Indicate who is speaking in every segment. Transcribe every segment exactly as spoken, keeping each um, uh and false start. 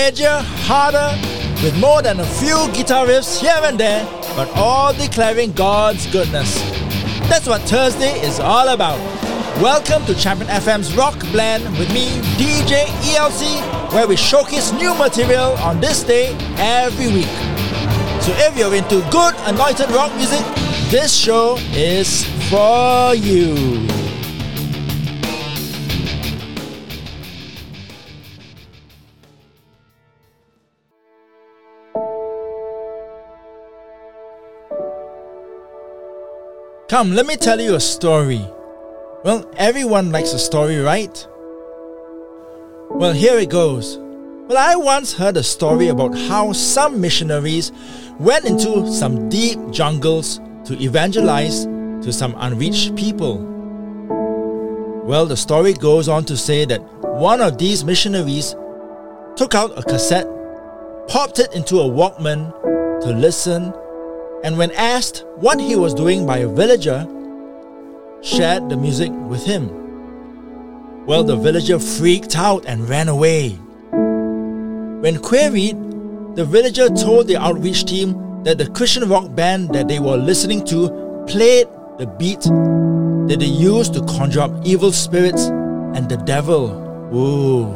Speaker 1: edgier, harder, with more than a few guitar riffs here and there, but all declaring God's goodness. That's what Thursday is all about. Welcome to Champion F M's Rock Blend with me, D J E L C, where we showcase new material on this day every week. So if you're into good anointed rock music, this show is for you. Come, let me tell you a story. Well, everyone likes a story, right? Well, here it goes. Well, I once heard a story about how some missionaries went into some deep jungles to evangelize to some unreached people. Well, the story goes on to say that one of these missionaries took out a cassette, popped it into a Walkman to listen, and when asked what he was doing by a villager, shared the music with him. Well, the villager freaked out and ran away. When queried, the villager told the outreach team that the Christian rock band that they were listening to played the beat that they used to conjure up evil spirits and the devil. Ooh,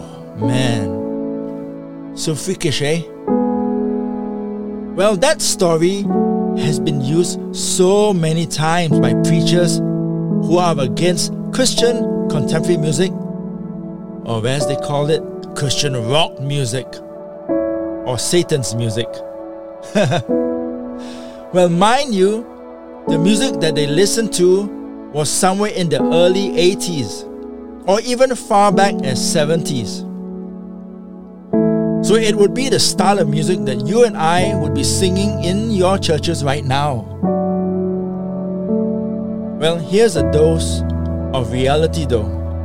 Speaker 1: man. So freakish, eh? Well, that story has been used so many times by preachers who are against Christian contemporary music, or as they call it, Christian rock music, or Satan's music. Well, mind you, the music that they listened to was somewhere in the early eighties, or even far back as seventies. So it would be the style of music that you and I would be singing in your churches right now. Well, here's a dose of reality though.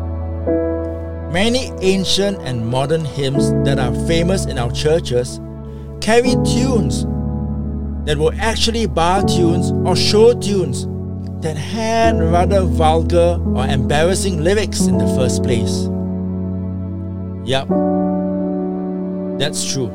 Speaker 1: Many ancient and modern hymns that are famous in our churches carry tunes that were actually bar tunes or show tunes that had rather vulgar or embarrassing lyrics in the first place. Yup. That's true.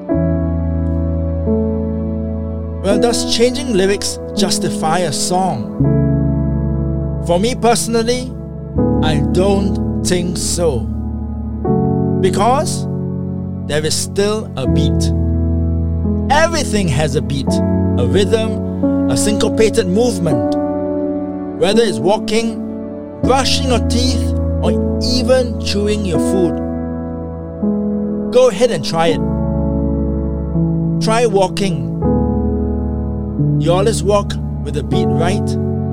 Speaker 1: Well, does changing lyrics justify a song? For me personally, I don't think so. Because there is still a beat. Everything has a beat, a rhythm, a syncopated movement. Whether it's walking, brushing your teeth, or even chewing your food. Go ahead and try it. Try walking. You always walk with a beat, right?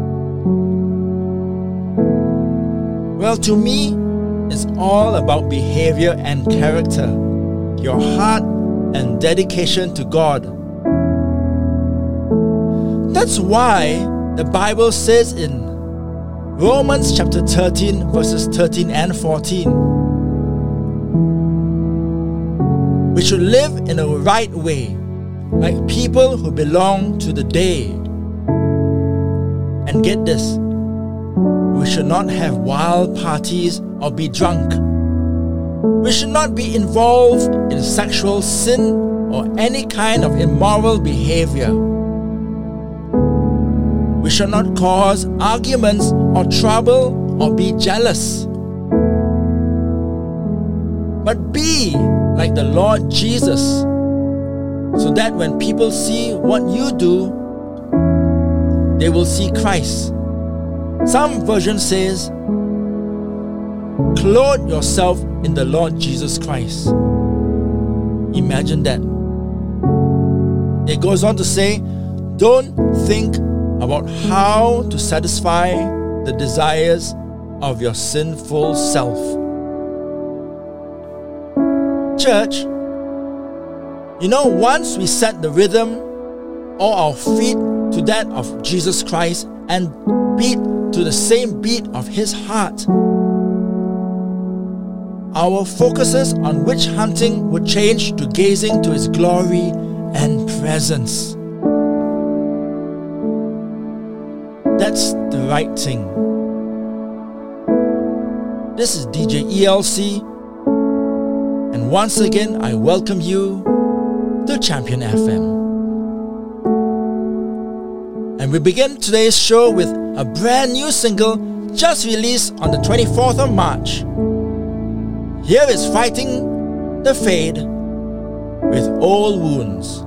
Speaker 1: Well, to me, it's all about behavior and character, your heart and dedication to God. That's why the Bible says in Romans chapter thirteen, verses thirteen and fourteen, we should live in a right way, like people who belong to the day. And get this, we should not have wild parties or be drunk. We should not be involved in sexual sin or any kind of immoral behavior. We should not cause arguments or trouble or be jealous. But be like the Lord Jesus, so that when people see what you do, they will see Christ. Some version says, clothe yourself in the Lord Jesus Christ. Imagine that. It goes on to say, don't think about how to satisfy the desires of your sinful self. Church, you know, once we set the rhythm or our feet to that of Jesus Christ and beat to the same beat of His heart, our focuses on witch hunting would change to gazing to His glory and presence. That's the right thing. This is D J E L C, and And once again, I welcome you to Champion F M. And we begin today's show with a brand new single just released on the twenty-fourth of March. Here is Fighting the Fade with Old Wounds.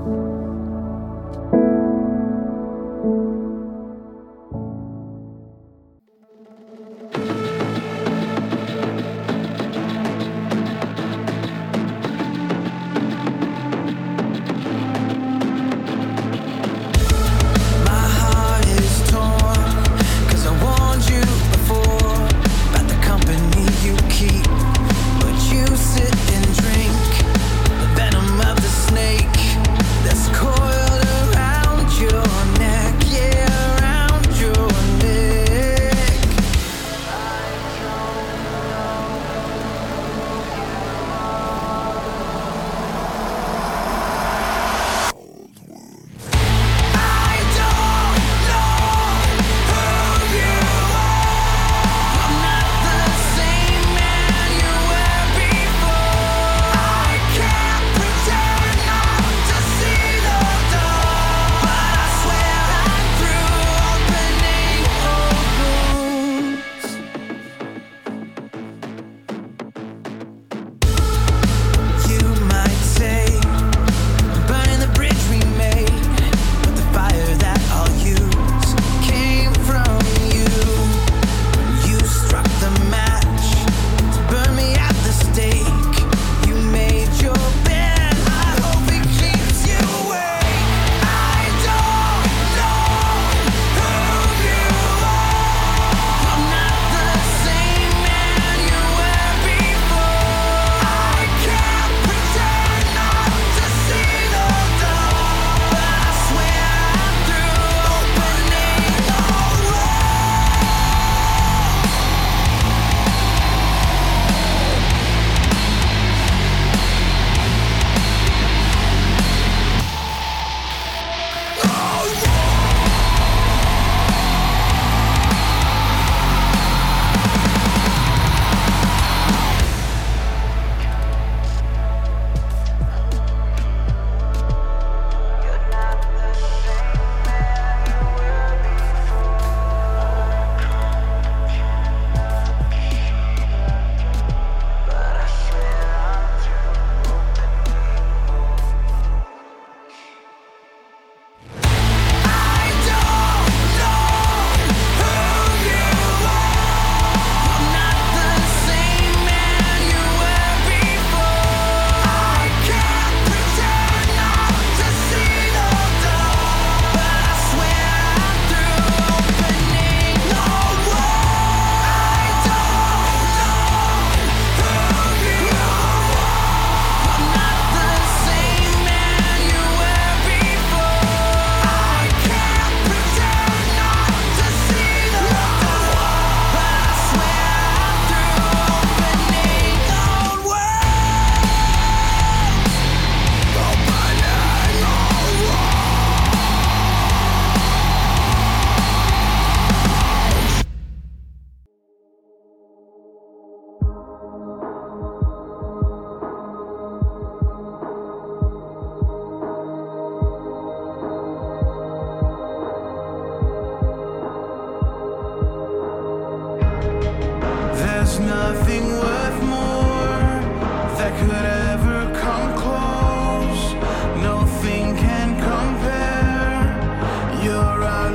Speaker 2: Nothing worth more that could ever come close. Nothing can compare. You're our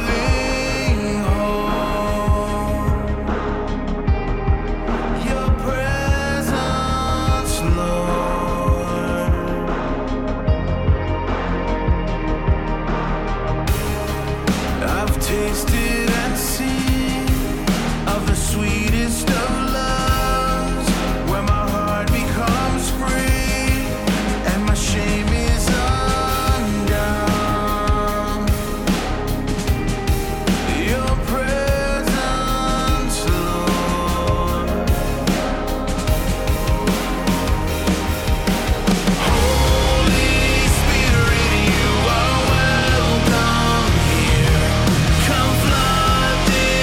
Speaker 2: living hope. Your presence, Lord. I've tasted and seen of the sweetest of loves, where my heart becomes free and my shame is undone. Your presence, Lord. Holy Spirit, you are welcome here. Come flood this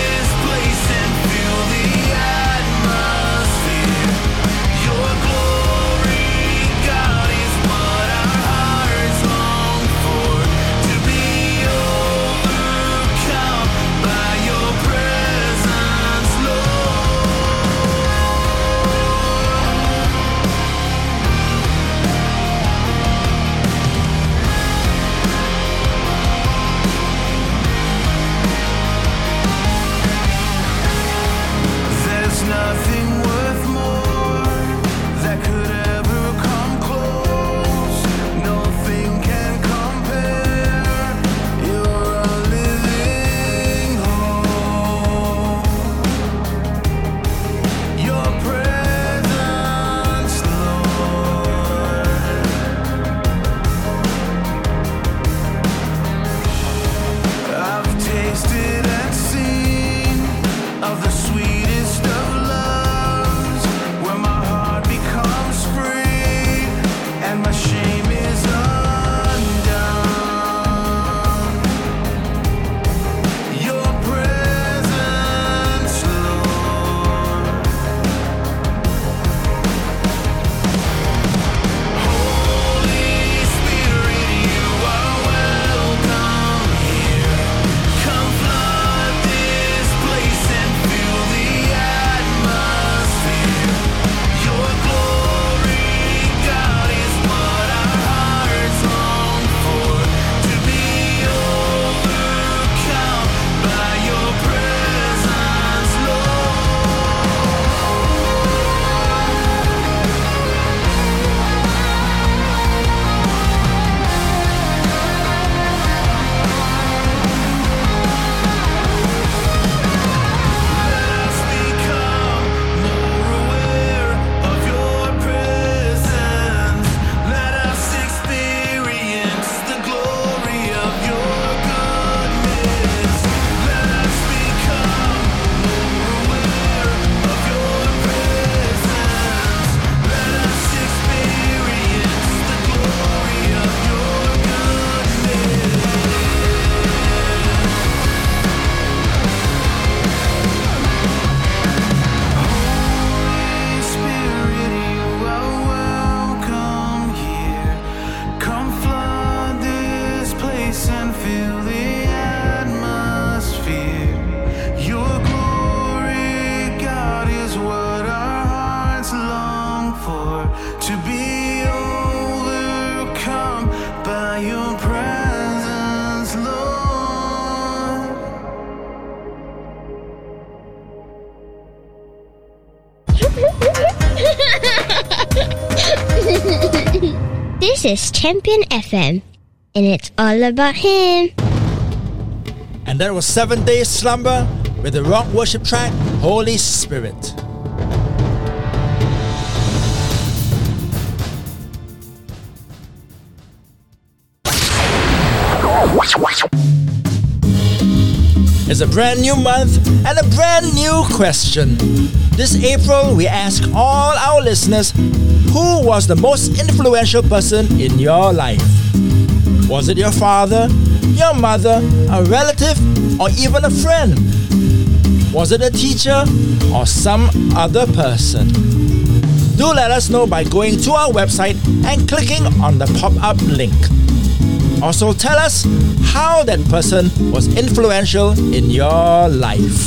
Speaker 3: This is Champion F M, and it's all about Him.
Speaker 1: And that was Seventh Day Slumber with the rock worship track Holy Spirit. It's a brand new month and a brand new question. This April, we ask all our listeners, who was the most influential person in your life? Was it your father, your mother, a relative, or even a friend? Was it a teacher or some other person? Do let us know by going to our website and clicking on the pop-up link. Also tell us how that person was influential in your life.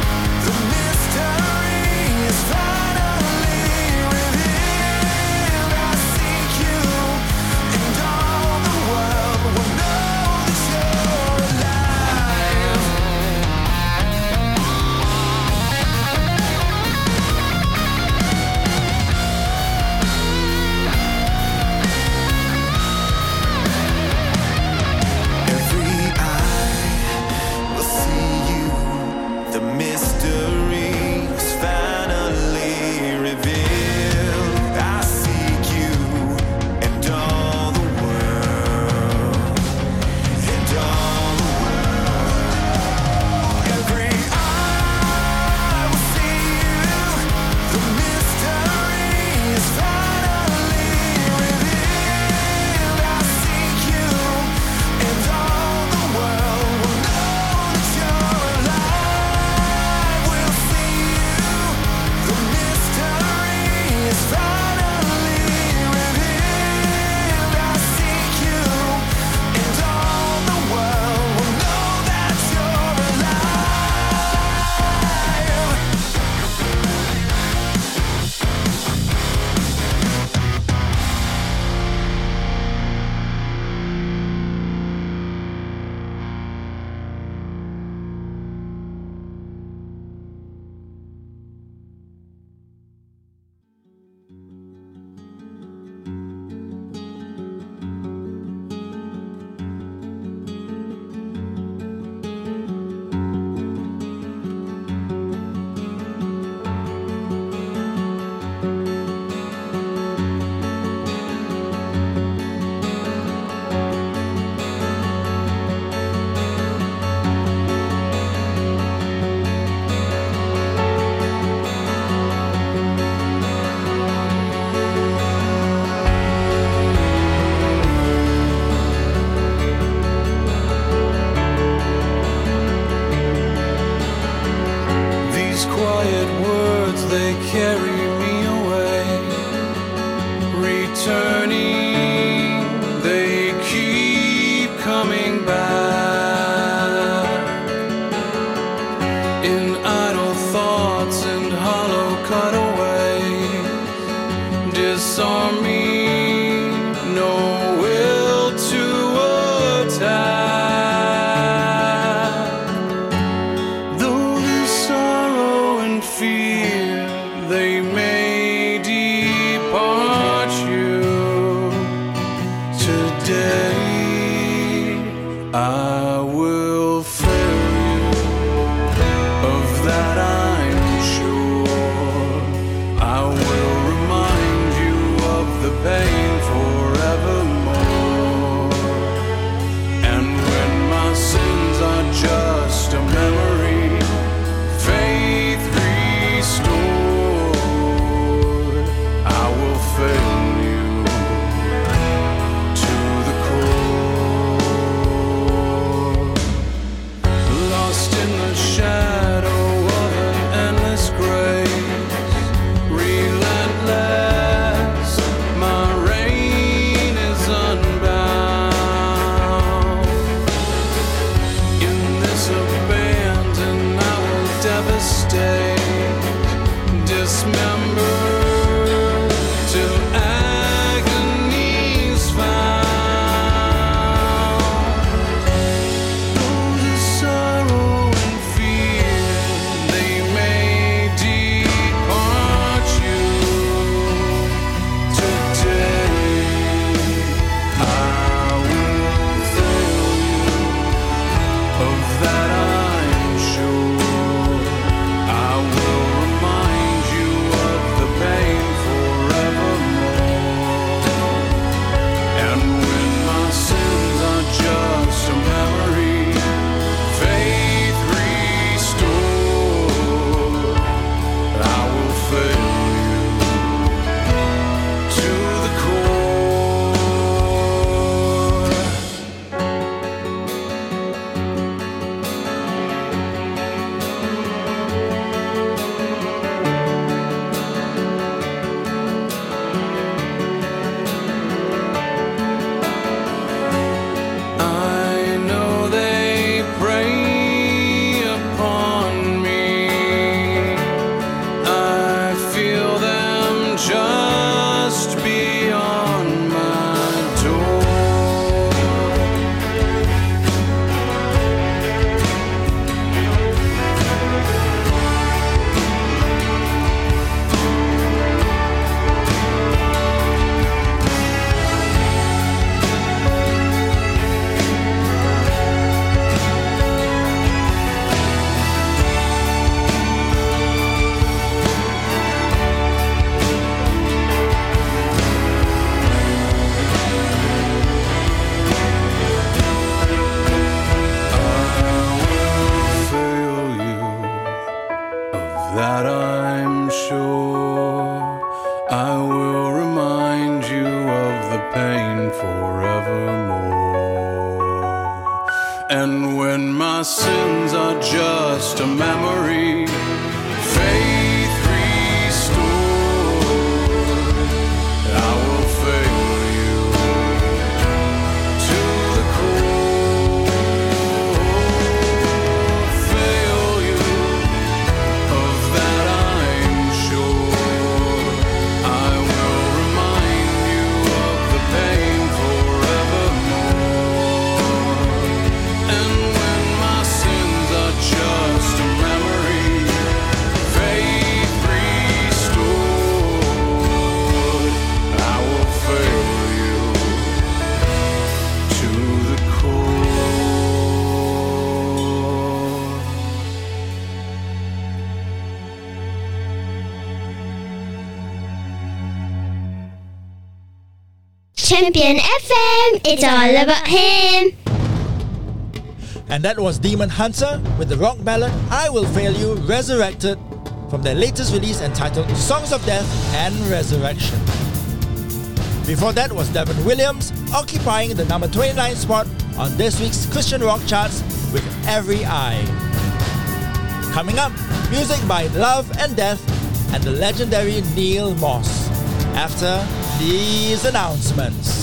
Speaker 2: Mystery is finally revealed. These quiet words, they carry me away. Returning, they keep coming back. In idle thoughts and hollow cutaways, disarming, no will to attack. Though the sorrow and fear, they may depart you. Today I will fail you, of that I'm sure. I will remind you of the pain forevermore. And when my sins are just a memory, faith restored, I will fail you to the core. Lost in the shadow of an endless grace, relentless, my reign is unbound. In this abandon I will devastate, dismember, till agony's found. Though the sorrow and fear, they may depart you. Today I will fail you, of that I'm sure. I will remind you of the pain forevermore. And when my sins are just a memory, faith restored, I will fail you to the core. I know they prey upon me. I feel them just beyond my door. Fail you, of that I'm sure. I will remind you of the pain forevermore. And when my sins are just a memory, faith restored, I will fail you to the core. Fail you, of that I'm sure. I will remind you of the pain forevermore. And when my sins are just a memory, faith restored, I will fail you to the core.
Speaker 3: Champion F M, it's all about him.
Speaker 1: And that was Demon Hunter with the rock ballad I Will Fail You Resurrected from their latest release entitled Songs of Death and Resurrection. Before that was Devon Williams occupying the number twenty-nine spot on this week's Christian rock charts with Every Eye. Coming up, music by Love and Death and the legendary Neil Moss. After these announcements.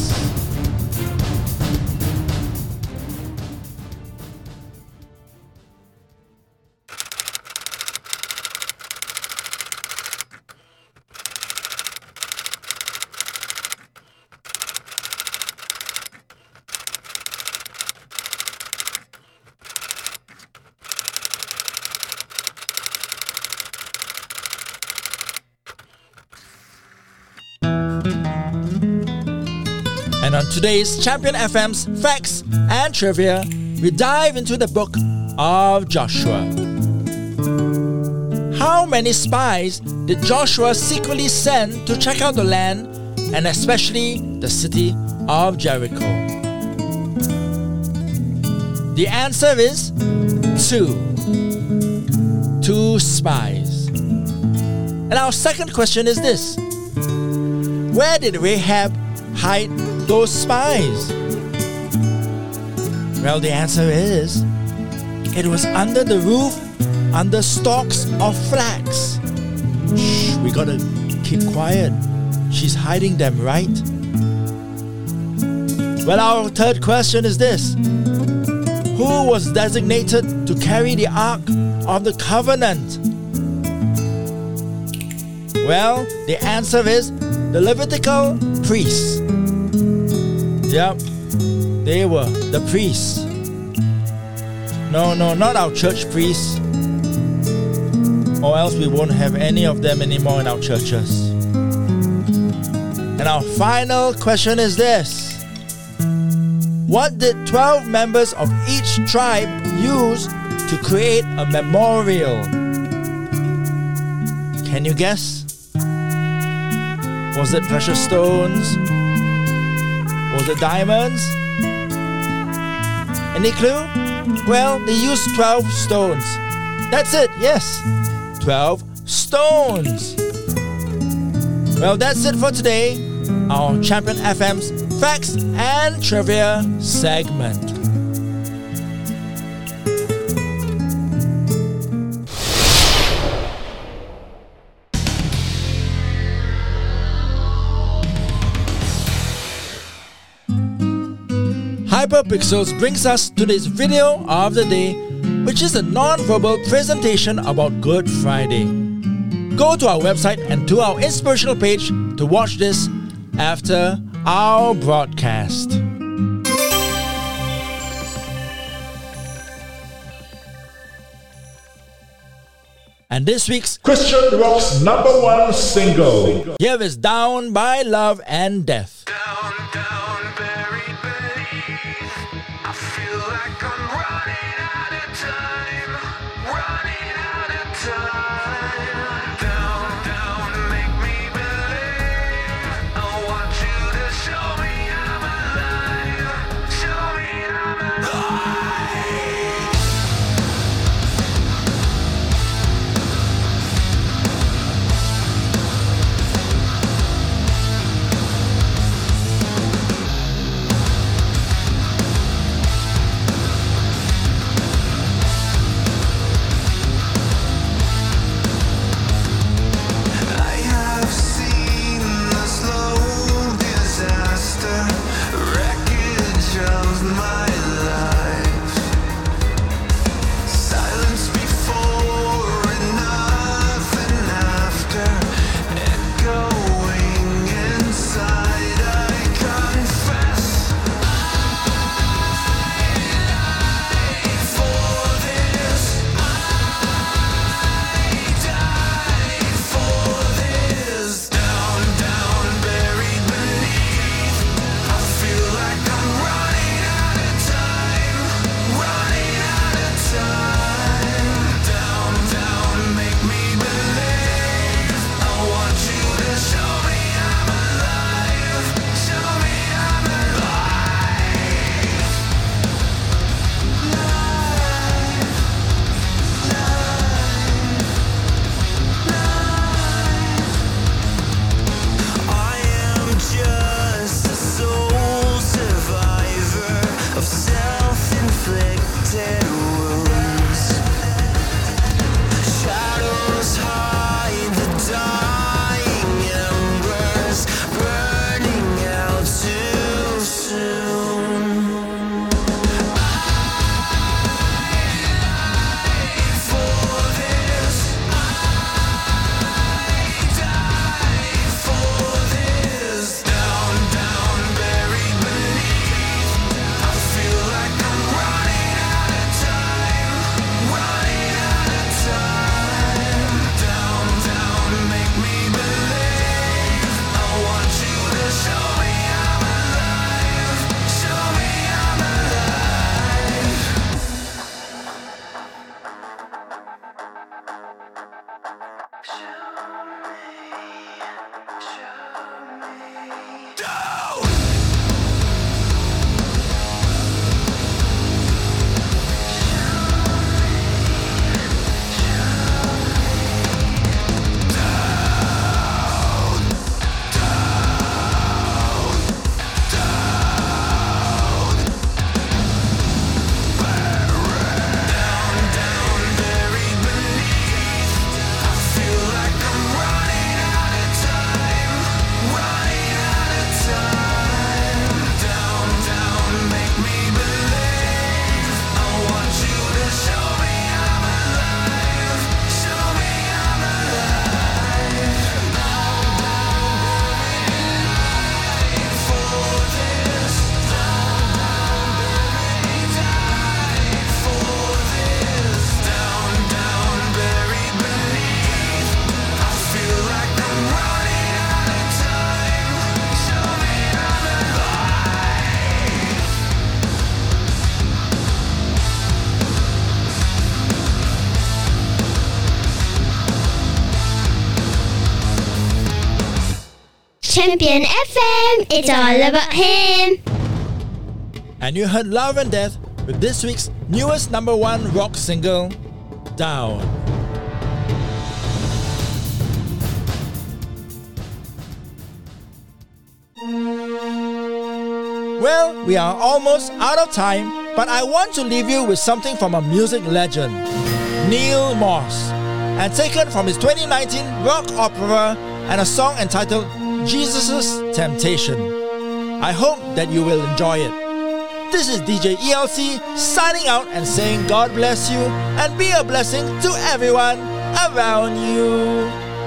Speaker 1: And on today's Champion F M's Facts and Trivia, we dive into the book of Joshua. How many spies did Joshua secretly send to check out the land, and especially the city of Jericho? The answer is two. Two spies. And our second question is this: where did Rahab hide those spies? Well, the answer is it was under the roof, under stalks of flax. Shh, we gotta keep quiet. She's hiding them, right? Well, our third question is this: who was designated to carry the Ark of the Covenant? Well, the answer is the Levitical priests. Yep, they were the priests. No, no, not our church priests. Or else we won't have any of them anymore in our churches. And our final question is this: what did twelve members of each tribe use to create a memorial? Can you guess? Was it precious stones? Was it diamonds? Any clue? Well, they used twelve stones. That's it, yes. twelve stones. Well, that's it for today. Our Champion F M's Facts and Trivia segment. Hyperpixels brings us to this video of the day, which is a non-verbal presentation about Good Friday. Go to our website and to our inspirational page to watch this after our broadcast. And this week's
Speaker 4: Christian Rock's number one single.
Speaker 1: Here is Down by Love and Death.
Speaker 2: Down, down, buried beneath. I feel like I'm running out of time. Running out of time. Down, down, make me believe. I want you to show me I'm alive. Show me I'm alive.
Speaker 3: Champion F M, it's all about him.
Speaker 1: And you heard Love and Death with this week's newest number one rock single, Down. Well, we are almost out of time, but I want to leave you with something from a music legend, Neil Moss, and taken from his twenty nineteen rock opera and a song entitled Jesus' Temptation. I hope that you will enjoy it. This is D J E L C signing out and saying God bless you and be a blessing to everyone around you.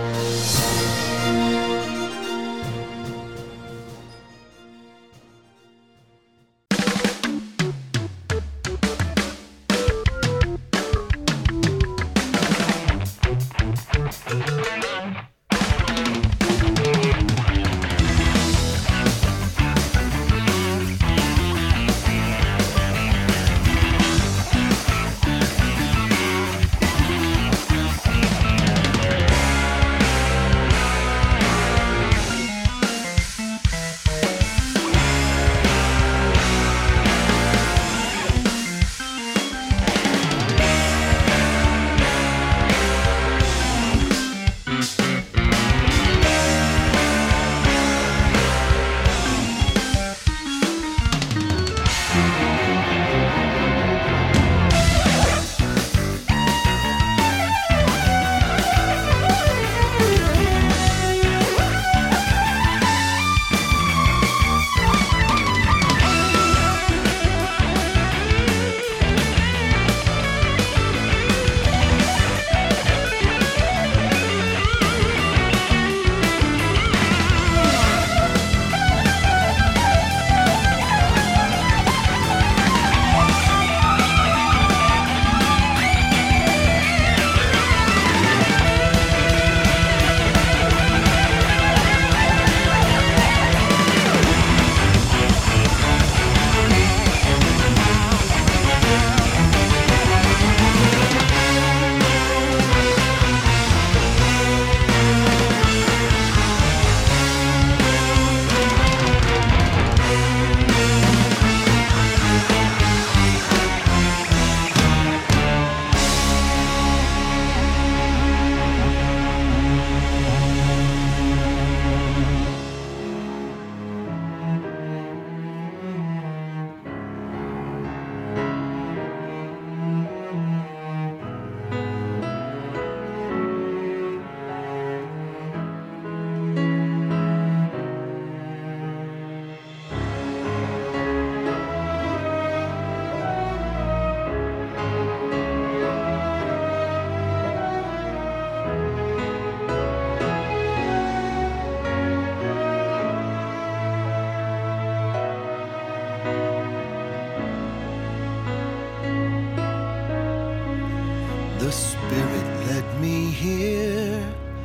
Speaker 5: The Spirit led me here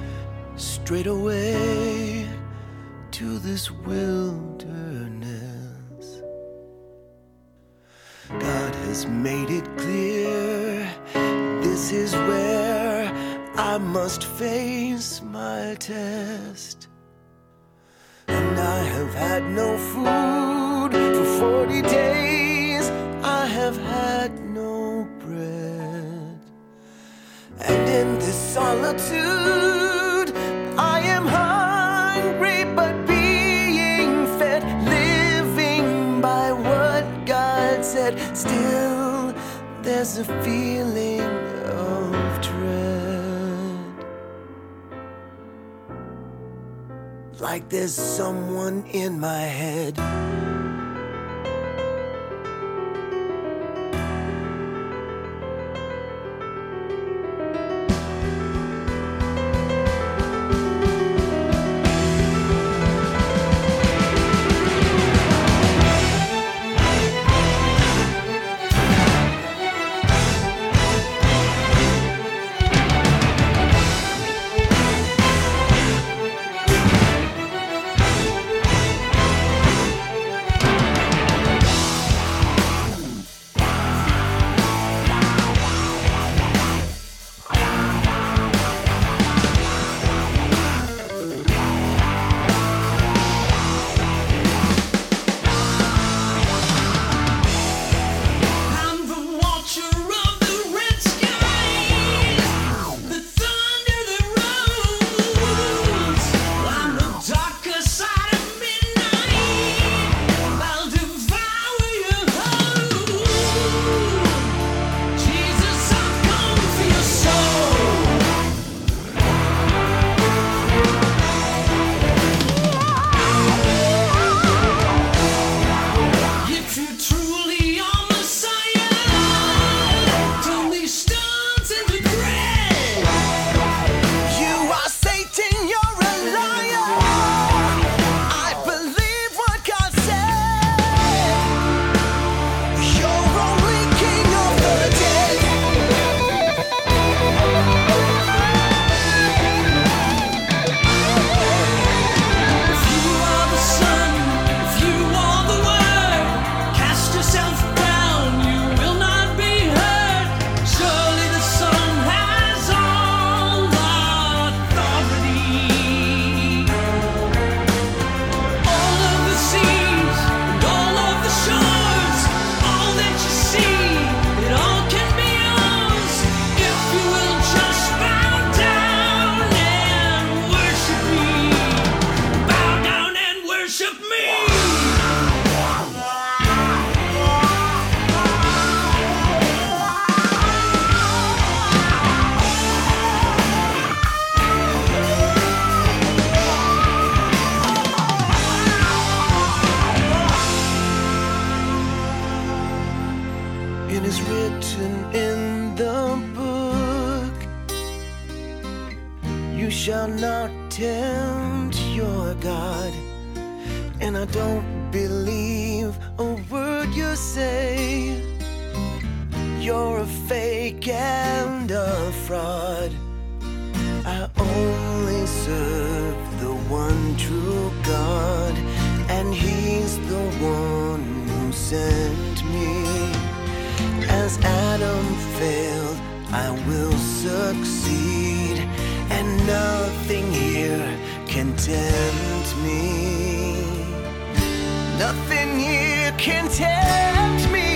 Speaker 5: straight away to this wilderness. God has made it clear this is where I must face my test. And I have had no food for forty days. I have had no bread. And in this solitude, I am hungry but being fed, living by what God said. Still, there's a feeling of dread, like there's someone in my head. You shall not tempt your God. And I don't believe a word you say. You're a fake and a fraud. I only serve the one true God, and He's the one who sent me. As Adam failed, I will succeed, and nothing here can tempt me. Nothing here can tempt me.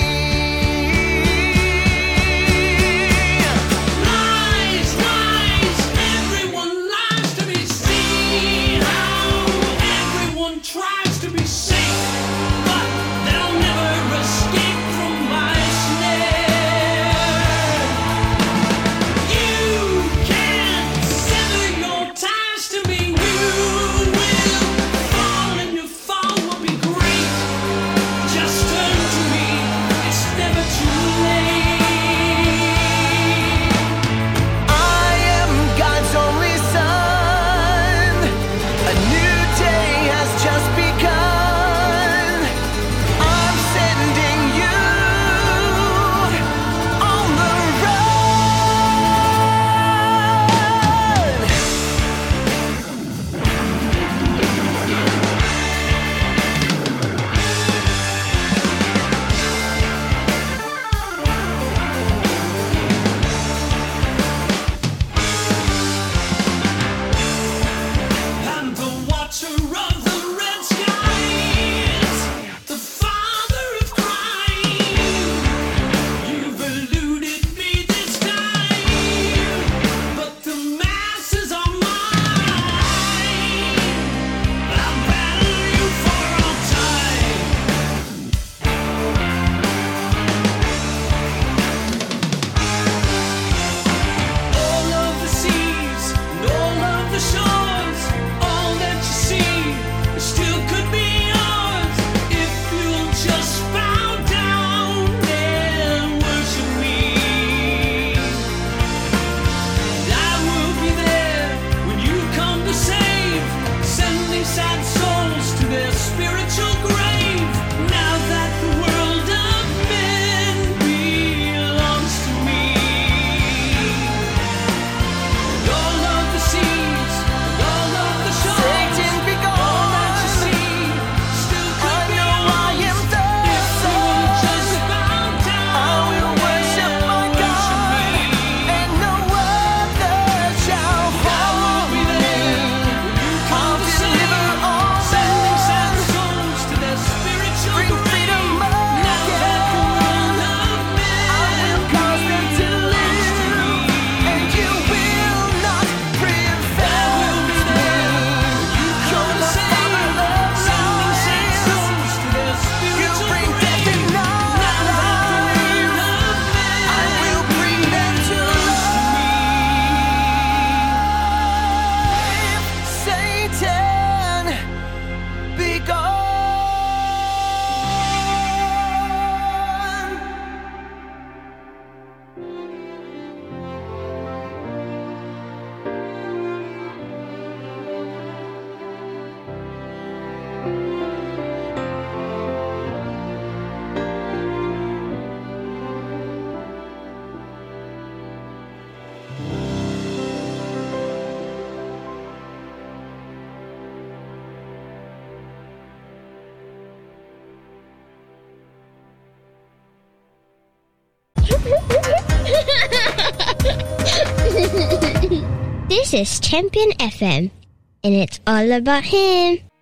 Speaker 3: This is Champion F M, and it's all about him.